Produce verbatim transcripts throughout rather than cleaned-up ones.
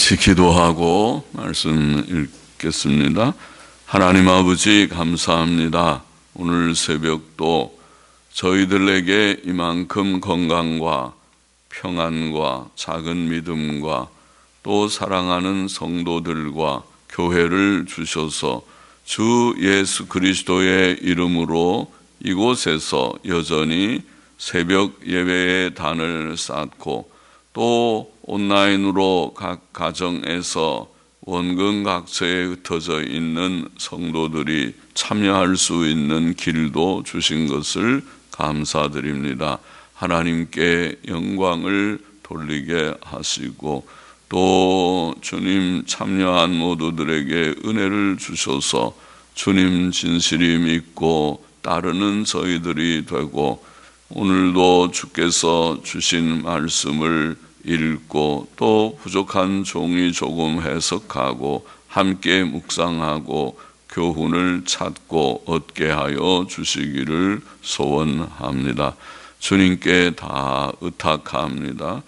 같이 기도하고 말씀 읽겠습니다. 하나님 아버지 감사합니다. 오늘 새벽도 저희들에게 이만큼 건강과 평안과 작은 믿음과 또 사랑하는 성도들과 교회를 주셔서 주 예수 그리스도의 이름으로 이곳에서 여전히 새벽 예배의 단을 쌓고 또 온라인으로 각 가정에서 원근 각처에 흩어져 있는 성도들이 참여할 수 있는 길도 주신 것을 감사드립니다. 하나님께 영광을 돌리게 하시고 또 주님 참여한 모두들에게 은혜를 주셔서 주님 진실이 믿고 따르는 저희들이 되고 오늘도 주께서 주신 말씀을 읽고 또 부족한 종이 조금 해석하고 함께 묵상하고 교훈을 찾고 얻게 하여 주시기를 소원합니다. 주님께 다 의탁합니다.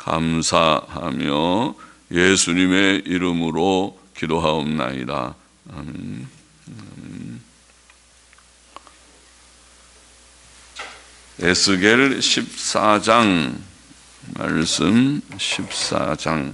감사하며 예수님의 이름으로 기도하옵나이다. 아멘. 아멘. 에스겔 십사 장 말씀 십사 장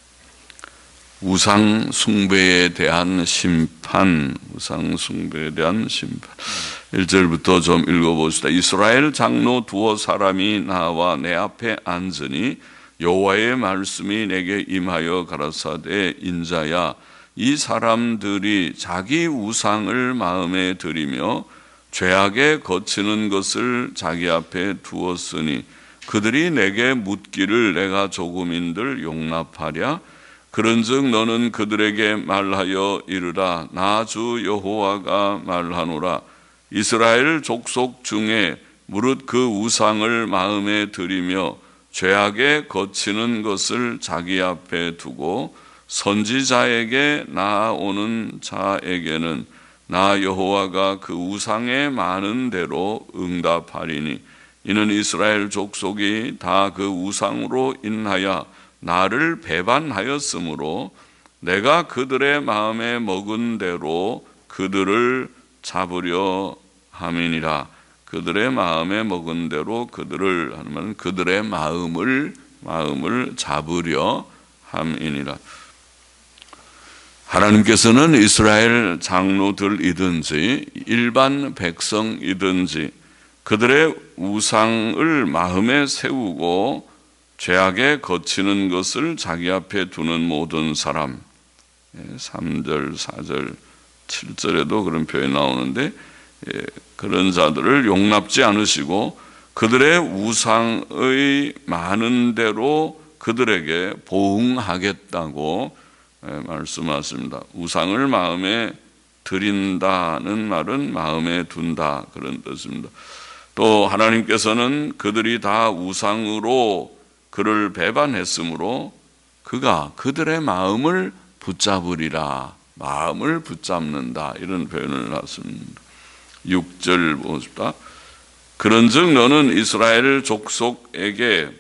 우상 숭배에 대한 심판 우상 숭배에 대한 심판 일 절부터 좀 읽어봅시다. 이스라엘 장로 두어 사람이 나와 내 앞에 앉으니 여호와의 말씀이 내게 임하여 가라사대 인자야 이 사람들이 자기 우상을 마음에 들이며 죄악에 거치는 것을 자기 앞에 두었으니 그들이 내게 묻기를 내가 조금인들 용납하랴. 그런즉 너는 그들에게 말하여 이르라. 나 주 여호와가 말하노라. 이스라엘 족속 중에 무릇 그 우상을 마음에 들이며 죄악에 거치는 것을 자기 앞에 두고 선지자에게 나아오는 자에게는 나 여호와가 그 우상에 많은 대로 응답하리니 이는 이스라엘 족속이 다 그 우상으로 인하여 나를 배반하였으므로 내가 그들의 마음에 먹은 대로 그들을 잡으려 함이니라. 그들의 마음에 먹은 대로 그들을 하면 그들의 마음을 마음을 잡으려 함이니라. 하나님께서는 이스라엘 장로들이든지 일반 백성이든지 그들의 우상을 마음에 세우고 죄악에 거치는 것을 자기 앞에 두는 모든 사람, 삼 절, 사 절, 칠 절에도 그런 표현이 나오는데 그런 자들을 용납지 않으시고 그들의 우상의 많은 대로 그들에게 보응하겠다고 말씀하십니다. 우상을 마음에 드린다는 말은 마음에 둔다 그런 뜻입니다. 또 하나님께서는 그들이 다 우상으로 그를 배반했으므로 그가 그들의 마음을 붙잡으리라. 마음을 붙잡는다 이런 표현을 하십니다. 육 절 보십시다. 그런즉 너는 이스라엘 족속에게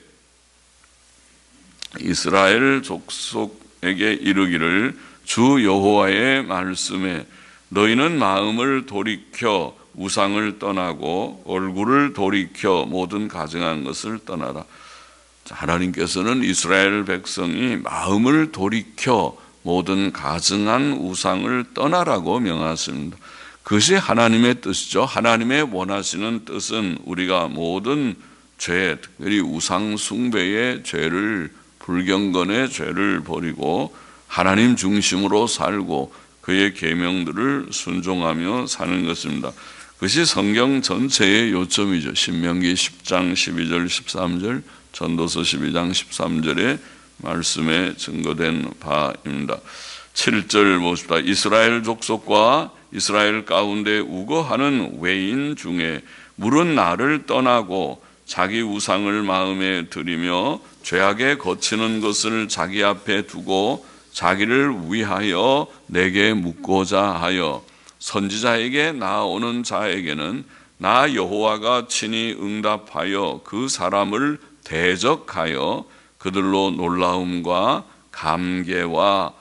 이스라엘 족속에게 이르기를 주 여호와의 말씀에 너희는 마음을 돌이켜 우상을 떠나고 얼굴을 돌이켜 모든 가증한 것을 떠나라. 하나님께서는 이스라엘 백성이 마음을 돌이켜 모든 가증한 우상을 떠나라고 명하십니다. 그것이 하나님의 뜻이죠. 하나님의 원하시는 뜻은 우리가 모든 죄, 특별히 우상 숭배의 죄를 불경건의 죄를 버리고 하나님 중심으로 살고 그의 계명들을 순종하며 사는 것입니다. 그것이 성경 전체의 요점이죠. 신명기 십 장 십이 절 십삼 절 전도서 십이 장 십삼 절의 말씀에 증거된 바입니다. 칠 절 보십시다. 이스라엘 족속과 이스라엘 가운데 우거하는 외인 중에 무릇 나를 떠나고 자기 우상을 마음에 들이며 죄악에 거치는 것을 자기 앞에 두고 자기를 위하여 내게 묻고자 하여 선지자에게 나아오는 자에게는 나 여호와가 친히 응답하여 그 사람을 대적하여 그들로 놀라움과 감개와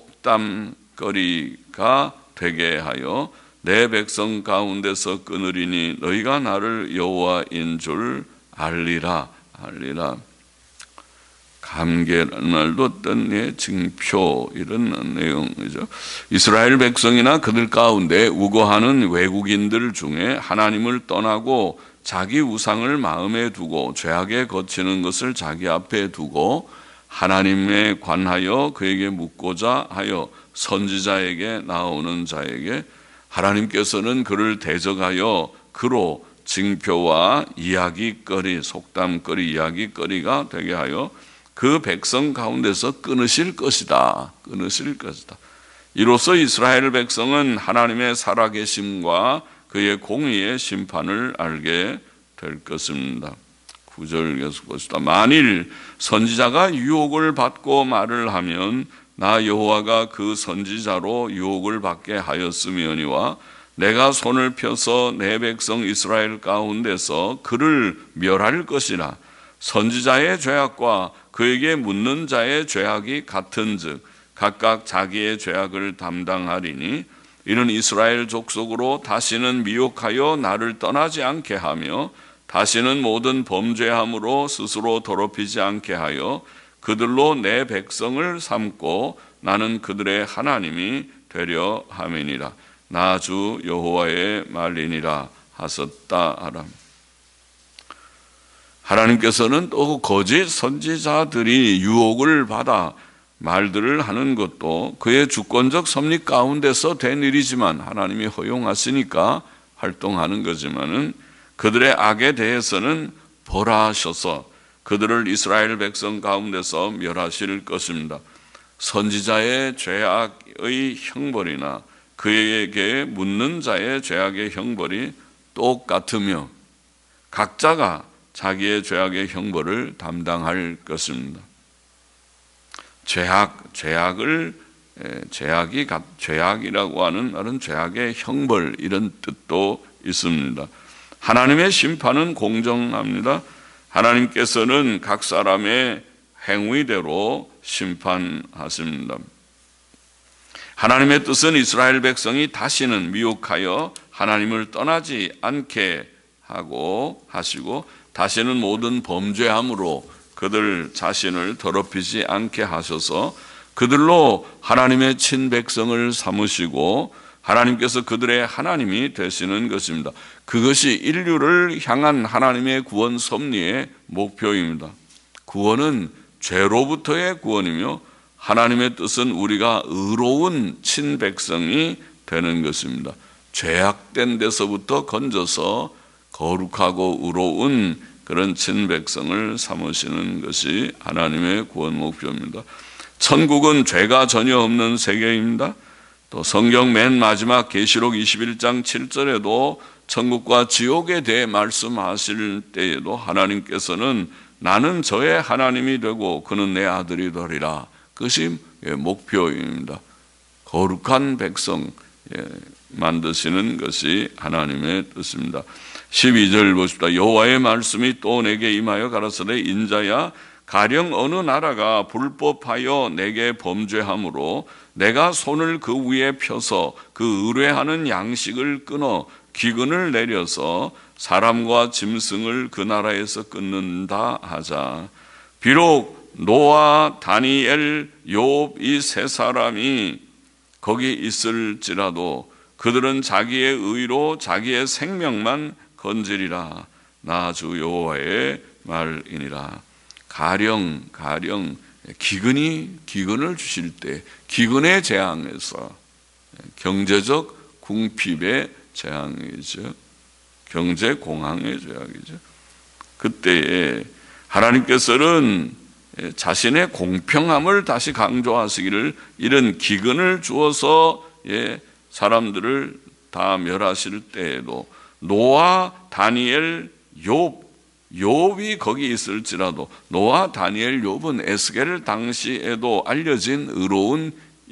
속담거리가 되게 하여 내 백성 가운데서 끊으리니 너희가 나를 여호와인 줄 알리라. 알리라. 감개라는 말도 어떤 예, 징표 이런 내용이죠. 이스라엘 백성이나 그들 가운데 우거하는 외국인들 중에 하나님을 떠나고 자기 우상을 마음에 두고 죄악에 거치는 것을 자기 앞에 두고 하나님에 관하여 그에게 묻고자 하여 선지자에게 나오는 자에게 하나님께서는 그를 대적하여 그로 징표와 이야기거리, 속담거리, 이야기거리가 되게 하여 그 백성 가운데서 끊으실 것이다. 끊으실 것이다. 이로써 이스라엘 백성은 하나님의 살아계심과 그의 공의의 심판을 알게 될 것입니다. 구 절 계속 봅시다. 만일 선지자가 유혹을 받고 말을 하면 나 여호와가 그 선지자로 유혹을 받게 하였으며니와 내가 손을 펴서 내 백성 이스라엘 가운데서 그를 멸할 것이라. 선지자의 죄악과 그에게 묻는 자의 죄악이 같은즉 각각 자기의 죄악을 담당하리니 이는 이스라엘 족속으로 다시는 미혹하여 나를 떠나지 않게 하며 다시는 모든 범죄함으로 스스로 더럽히지 않게 하여 그들로 내 백성을 삼고 나는 그들의 하나님이 되려 함이니라. 나 주 여호와의 말이니라 하셨다 하라. 하나님께서는 또 거짓 선지자들이 유혹을 받아 말들을 하는 것도 그의 주권적 섭리 가운데서 된 일이지만 하나님이 허용하시니까 활동하는 거지만은 그들의 악에 대해서는 벌하셔서 그들을 이스라엘 백성 가운데서 멸하실 것입니다. 선지자의 죄악의 형벌이나 그에게 묻는 자의 죄악의 형벌이 똑같으며 각자가 자기의 죄악의 형벌을 담당할 것입니다. 죄악, 죄악을 죄악이 죄악이라고 하는 다른 죄악의 형벌 이런 뜻도 있습니다. 하나님의 심판은 공정합니다. 하나님께서는 각 사람의 행위대로 심판하십니다. 하나님의 뜻은 이스라엘 백성이 다시는 미혹하여 하나님을 떠나지 않게 하고 하시고 다시는 모든 범죄함으로 그들 자신을 더럽히지 않게 하셔서 그들로 하나님의 친백성을 삼으시고 하나님께서 그들의 하나님이 되시는 것입니다. 그것이 인류를 향한 하나님의 구원 섭리의 목표입니다. 구원은 죄로부터의 구원이며 하나님의 뜻은 우리가 의로운 친백성이 되는 것입니다. 죄악된 데서부터 건져서 거룩하고 의로운 그런 친백성을 삼으시는 것이 하나님의 구원 목표입니다. 천국은 죄가 전혀 없는 세계입니다. 또 성경 맨 마지막 계시록 이십일 장 칠 절에도 천국과 지옥에 대해 말씀하실 때에도 하나님께서는 나는 저의 하나님이 되고 그는 내 아들이 되리라. 그것이 목표입니다. 거룩한 백성 만드시는 것이 하나님의 뜻입니다. 십이 절 보십시다. 여호와의 말씀이 또 내게 임하여 가라사대 인자야 가령 어느 나라가 불법하여 내게 범죄함으로 내가 손을 그 위에 펴서 그 의뢰하는 양식을 끊어 기근을 내려서 사람과 짐승을 그 나라에서 끊는다 하자. 비록 노아, 다니엘, 욥 이 세 사람이 거기 있을지라도 그들은 자기의 의로 자기의 생명만 건지리라. 나 주 여호와의 말이니라. 가령 가령 기근이 기근을 주실 때 기근의 재앙에서 경제적 궁핍의 재앙이죠. 경제 공황의 재앙이죠. 그때에 하나님께서는 자신의 공평함을 다시 강조하시기를 이런 기근을 주어서 사람들을 다 멸하실 때에도 노아, 다니엘, 욥 욥이 거기 있을지라도 노아, 다니엘, 욥은 에스겔 당시에도 알려진 의로운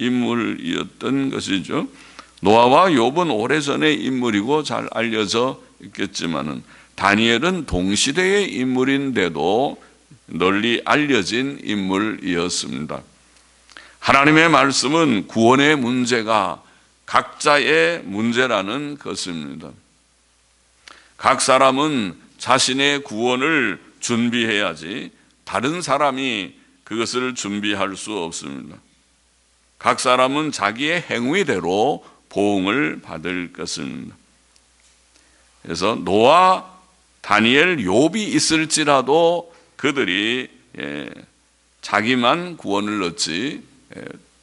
인물이었던 것이죠. 노아와 욥은 오래전의 인물이고 잘 알려져 있겠지만은 다니엘은 동시대의 인물인데도 널리 알려진 인물이었습니다. 하나님의 말씀은 구원의 문제가 각자의 문제라는 것입니다. 각 사람은 자신의 구원을 준비해야지 다른 사람이 그것을 준비할 수 없습니다. 각 사람은 자기의 행위대로 보응을 받을 것입니다. 그래서 노아, 다니엘, 욥이 있을지라도 그들이 예, 자기만 구원을 얻지 예,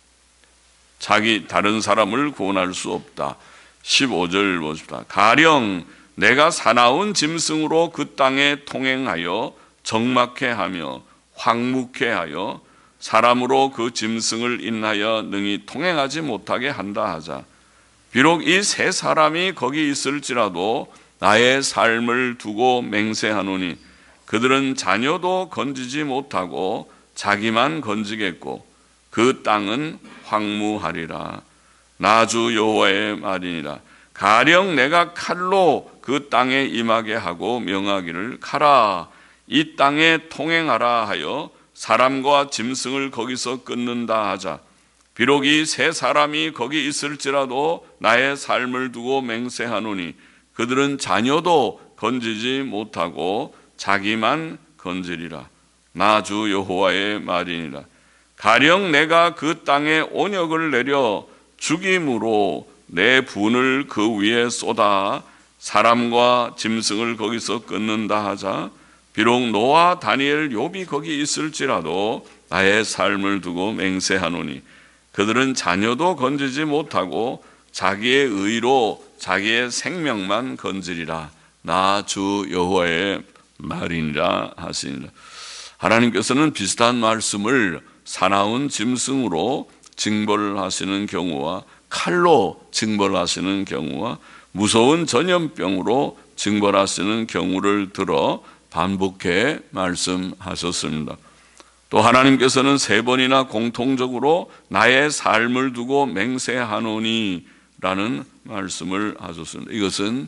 자기 다른 사람을 구원할 수 없다. 십오 절 보십시다. 가령 내가 사나운 짐승으로 그 땅에 통행하여 적막해 하며 황묵해 하여 사람으로 그 짐승을 인하여 능히 통행하지 못하게 한다 하자. 비록 이 세 사람이 거기 있을지라도 나의 삶을 두고 맹세하노니 그들은 자녀도 건지지 못하고 자기만 건지겠고 그 땅은 황무하리라. 나 주 여호와의 말이니라. 가령 내가 칼로 그 땅에 임하게 하고 명하기를 가라 이 땅에 통행하라 하여 사람과 짐승을 거기서 끊는다 하자. 비록 이 세 사람이 거기 있을지라도 나의 삶을 두고 맹세하노니 그들은 자녀도 건지지 못하고 자기만 건지리라. 나 주 여호와의 말이니라. 가령 내가 그 땅에 온역을 내려 죽임으로 내 분을 그 위에 쏟아 사람과 짐승을 거기서 끊는다 하자. 비록 노아, 다니엘, 욥이 거기 있을지라도 나의 삶을 두고 맹세하노니 그들은 자녀도 건지지 못하고 자기의 의로 자기의 생명만 건지리라. 나 주 여호와의 말이니라 하시니라. 하나님께서는 비슷한 말씀을 사나운 짐승으로 징벌을 하시는 경우와 칼로 징벌하시는 경우와 무서운 전염병으로 징벌하시는 경우를 들어 반복해 말씀하셨습니다. 또 하나님께서는 세 번이나 공통적으로 나의 삶을 두고 맹세하노니 라는 말씀을 하셨습니다. 이것은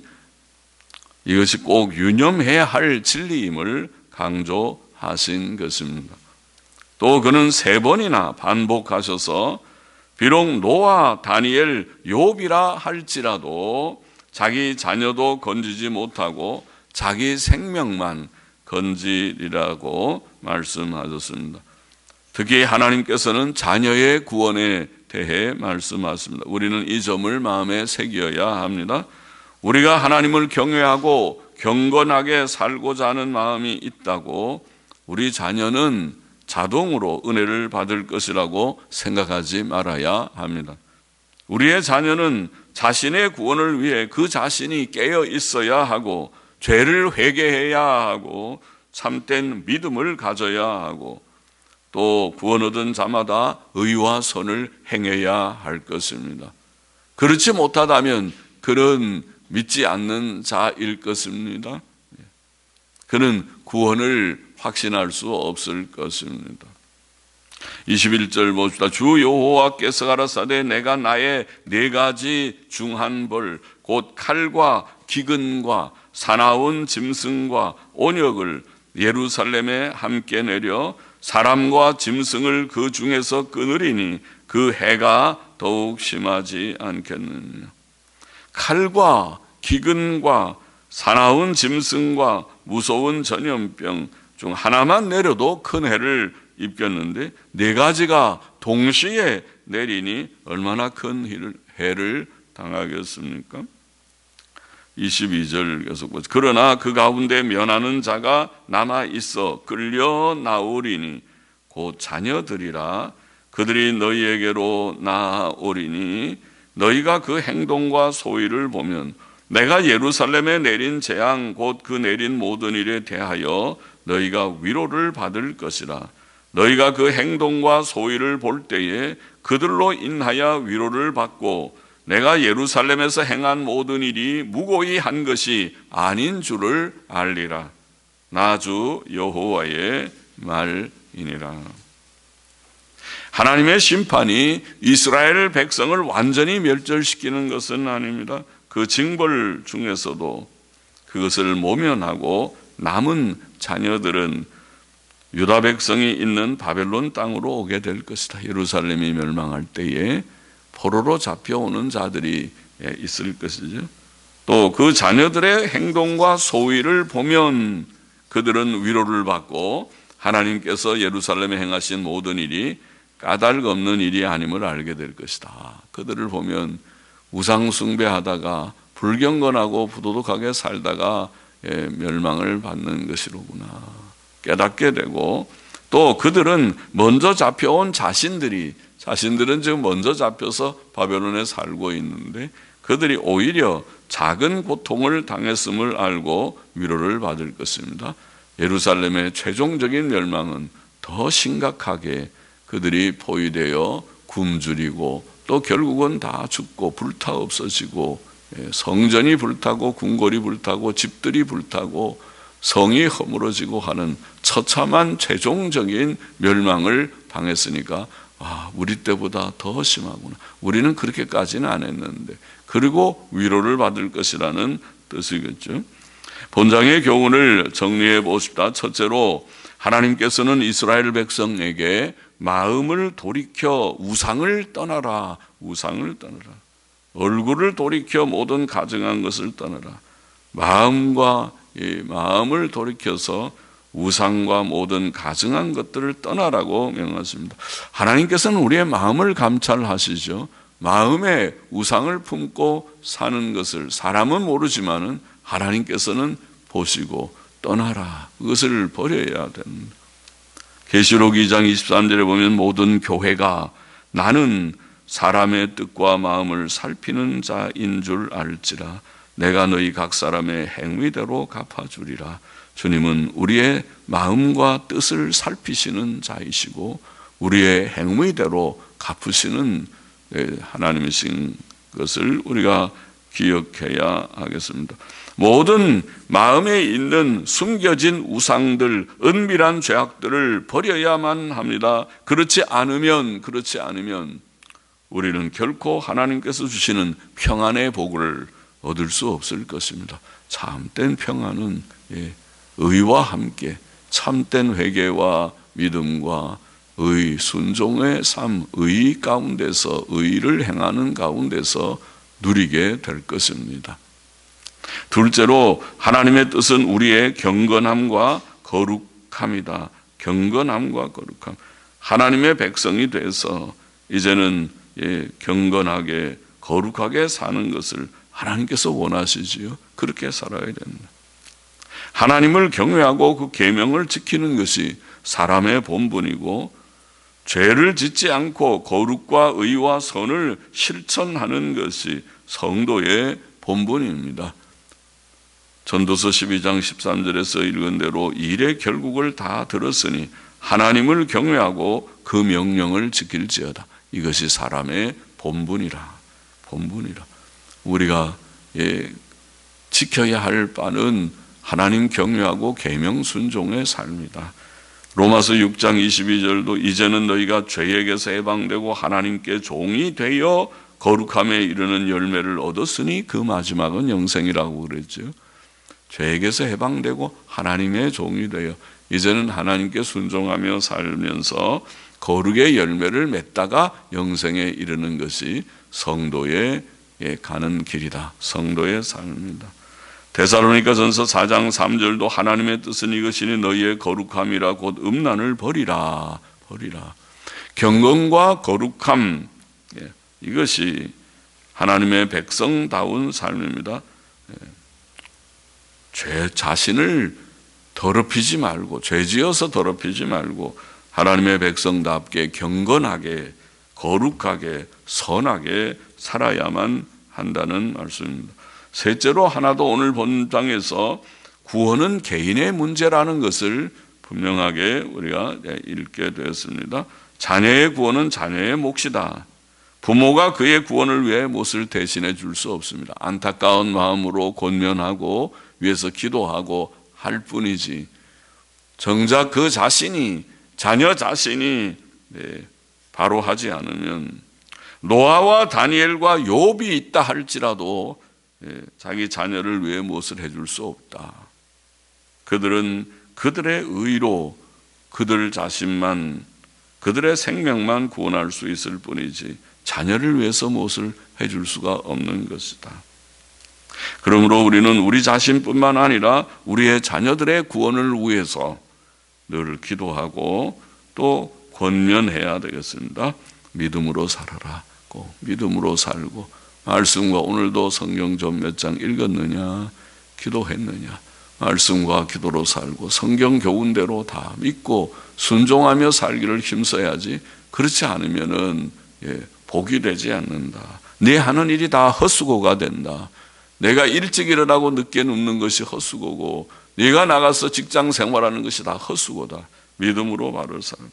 이것이 꼭 유념해야 할 진리임을 강조하신 것입니다. 또 그는 세 번이나 반복하셔서 비록 노아, 다니엘, 욥이라 할지라도 자기 자녀도 건지지 못하고 자기 생명만 건지리라고 말씀하셨습니다. 특히 하나님께서는 자녀의 구원에 대해 말씀하십니다. 우리는 이 점을 마음에 새겨야 합니다. 우리가 하나님을 경외하고 경건하게 살고자 하는 마음이 있다고 우리 자녀는 자동으로 은혜를 받을 것이라고 생각하지 말아야 합니다. 우리의 자녀는 자신의 구원을 위해 그 자신이 깨어 있어야 하고 죄를 회개해야 하고 참된 믿음을 가져야 하고 또 구원 얻은 자마다 의와 선을 행해야 할 것입니다. 그렇지 못하다면 그는 믿지 않는 자일 것입니다. 그는 구원을 확신할 수 없을 것입니다. 이십일 절 봅시다. 주 여호와께서 가라사대 내가 나의 네 가지 중 한 벌 곧 칼과 기근과 사나운 짐승과 온역을 예루살렘에 함께 내려 사람과 짐승을 그 중에서 끊으리니 그 해가 더욱 심하지 않겠느냐. 칼과 기근과 사나운 짐승과 무서운 전염병 중 하나만 내려도 큰 해를 입겠는데 네 가지가 동시에 내리니 얼마나 큰 해를 당하겠습니까? 이십이 절 계속 보죠. 그러나 그 가운데 면하는 자가 남아 있어 끌려 나오리니 곧 자녀들이라. 그들이 너희에게로 나아오리니 너희가 그 행동과 소위를 보면 내가 예루살렘에 내린 재앙 곧 그 내린 모든 일에 대하여 너희가 위로를 받을 것이라. 너희가 그 행동과 소위를 볼 때에 그들로 인하여 위로를 받고 내가 예루살렘에서 행한 모든 일이 무고히 한 것이 아닌 줄을 알리라. 나 주 여호와의 말이니라. 하나님의 심판이 이스라엘 백성을 완전히 멸절시키는 것은 아닙니다. 그 징벌 중에서도 그것을 모면하고 남은 자녀들은 유다 백성이 있는 바벨론 땅으로 오게 될 것이다. 예루살렘이 멸망할 때에 포로로 잡혀오는 자들이 있을 것이죠. 또 그 자녀들의 행동과 소위를 보면 그들은 위로를 받고 하나님께서 예루살렘에 행하신 모든 일이 까닭 없는 일이 아님을 알게 될 것이다. 그들을 보면 우상 숭배하다가 불경건하고 부도덕하게 살다가 멸망을 받는 것이로구나 깨닫게 되고, 또 그들은 먼저 잡혀온 자신들이 자신들은 지금 먼저 잡혀서 바벨론에 살고 있는데 그들이 오히려 작은 고통을 당했음을 알고 위로를 받을 것입니다. 예루살렘의 최종적인 멸망은 더 심각하게 그들이 포위되어 굶주리고 또 결국은 다 죽고 불타 없어지고 성전이 불타고 궁궐이 불타고 집들이 불타고 성이 허물어지고 하는 처참한 최종적인 멸망을 당했으니까 아, 우리 때보다 더 심하구나. 우리는 그렇게까지는 안 했는데. 그리고 위로를 받을 것이라는 뜻이겠죠. 본장의 교훈을 정리해 보십시다. 첫째로 하나님께서는 이스라엘 백성에게 마음을 돌이켜 우상을 떠나라. 우상을 떠나라. 얼굴을 돌이켜 모든 가증한 것을 떠나라. 마음과 이 마음을 돌이켜서 우상과 모든 가증한 것들을 떠나라고 명하십니다. 하나님께서는 우리의 마음을 감찰하시죠. 마음에 우상을 품고 사는 것을 사람은 모르지만은 하나님께서는 보시고 떠나라. 그것을 버려야 됩니다. 계시록 이 장 이십삼 절에 보면 모든 교회가 나는 사람의 뜻과 마음을 살피는 자인 줄 알지라. 내가 너희 각 사람의 행위대로 갚아주리라. 주님은 우리의 마음과 뜻을 살피시는 자이시고 우리의 행위대로 갚으시는 하나님이신 것을 우리가 기억해야 하겠습니다. 모든 마음에 있는 숨겨진 우상들, 은밀한 죄악들을 버려야만 합니다. 그렇지 않으면 그렇지 않으면 우리는 결코 하나님께서 주시는 평안의 복을 얻을 수 없을 것입니다. 참된 평안은 의와 함께 참된 회개와 믿음과 의, 순종의 삶, 의 가운데서 의를 행하는 가운데서 누리게 될 것입니다. 둘째로 하나님의 뜻은 우리의 경건함과 거룩함이다. 경건함과 거룩함. 하나님의 백성이 돼서 이제는 예, 경건하게 거룩하게 사는 것을 하나님께서 원하시지요. 그렇게 살아야 됩니다. 하나님을 경외하고 그 계명을 지키는 것이 사람의 본분이고 죄를 짓지 않고 거룩과 의와 선을 실천하는 것이 성도의 본분입니다. 전도서 십이 장 십삼 절에서 읽은 대로 일의 결국을 다 들었으니 하나님을 경외하고 그 명령을 지킬지어다. 이것이 사람의 본분이라. 본분이라. 우리가 예, 지켜야 할 바는 하나님 경외하고 계명 순종의 삶이다. 로마서 육 장 이십이 절도 이제는 너희가 죄에게서 해방되고 하나님께 종이 되어 거룩함에 이르는 열매를 얻었으니 그 마지막은 영생이라고 그랬죠. 죄에게서 해방되고 하나님의 종이 되어 이제는 하나님께 순종하며 살면서 거룩의 열매를 맺다가 영생에 이르는 것이 성도의 가는 길이다. 성도의 삶입니다. 데살로니가전서 사 장 삼 절도 하나님의 뜻은 이것이니 너희의 거룩함이라 곧 음란을 버리라. 버리라. 경건과 거룩함, 이것이 하나님의 백성다운 삶입니다. 죄 자신을 더럽히지 말고 죄지어서 더럽히지 말고 하나님의 백성답게 경건하게 거룩하게 선하게 살아야만 한다는 말씀입니다. 셋째로 하나도 오늘 본장에서 구원은 개인의 문제라는 것을 분명하게 우리가 읽게 되었습니다. 자녀의 구원은 자녀의 몫이다. 부모가 그의 구원을 위해 몫을 대신해 줄 수 없습니다. 안타까운 마음으로 권면하고 위해서 기도하고 할 뿐이지 정작 그 자신이 자녀 자신이 네, 바로 하지 않으면 노아와 다니엘과 욥이 있다 할지라도 네, 자기 자녀를 위해 무엇을 해줄 수 없다. 그들은 그들의 의로 그들 자신만, 그들의 생명만 구원할 수 있을 뿐이지 자녀를 위해서 무엇을 해줄 수가 없는 것이다. 그러므로 우리는 우리 자신뿐만 아니라 우리의 자녀들의 구원을 위해서 늘 기도하고 또 권면해야 되겠습니다. 믿음으로 살아라. 꼭 믿음으로 살고, 말씀과 오늘도 성경 좀 몇 장 읽었느냐, 기도했느냐, 말씀과 기도로 살고 성경 교훈대로 다 믿고 순종하며 살기를 힘써야지, 그렇지 않으면은 예, 복이 되지 않는다. 네 하는 일이 다 헛수고가 된다. 내가 일찍 일어나고 늦게 눕는 것이 헛수고고, 네가 나가서 직장 생활하는 것이 다 헛수고다. 믿음으로 말을 살아라.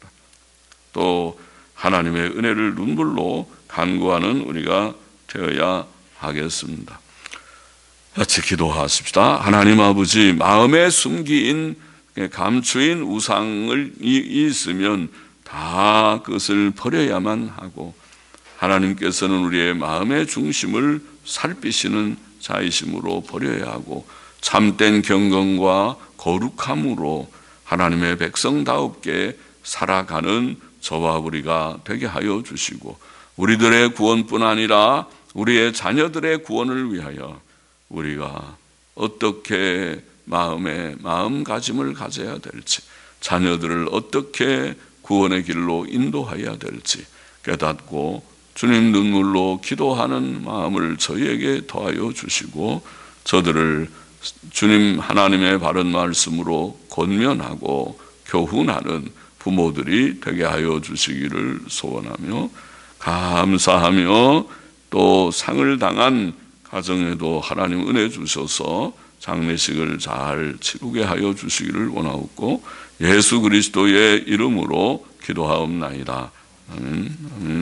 또 하나님의 은혜를 눈물로 간구하는 우리가 되어야 하겠습니다. 같이 기도하십시다. 하나님 아버지, 마음에 숨긴 감추인 우상을 있으면 다 그것을 버려야만 하고, 하나님께서는 우리의 마음의 중심을 살피시는 자이심으로 버려야 하고, 참된 경건과 거룩함으로 하나님의 백성다웁게 살아가는 저와 우리가 되게 하여 주시고, 우리들의 구원뿐 아니라 우리의 자녀들의 구원을 위하여 우리가 어떻게 마음에 마음가짐을 가져야 될지, 자녀들을 어떻게 구원의 길로 인도해야 될지 깨닫고 주님 눈물로 기도하는 마음을 저희에게 더하여 주시고, 저들을 주님 하나님의 바른 말씀으로 권면하고 교훈하는 부모들이 되게 하여 주시기를 소원하며, 감사하며 또 상을 당한 가정에도 하나님 은혜 주셔서 장례식을 잘 치르게 하여 주시기를 원하옵고, 예수 그리스도의 이름으로 기도하옵나이다. 아멘. 아멘.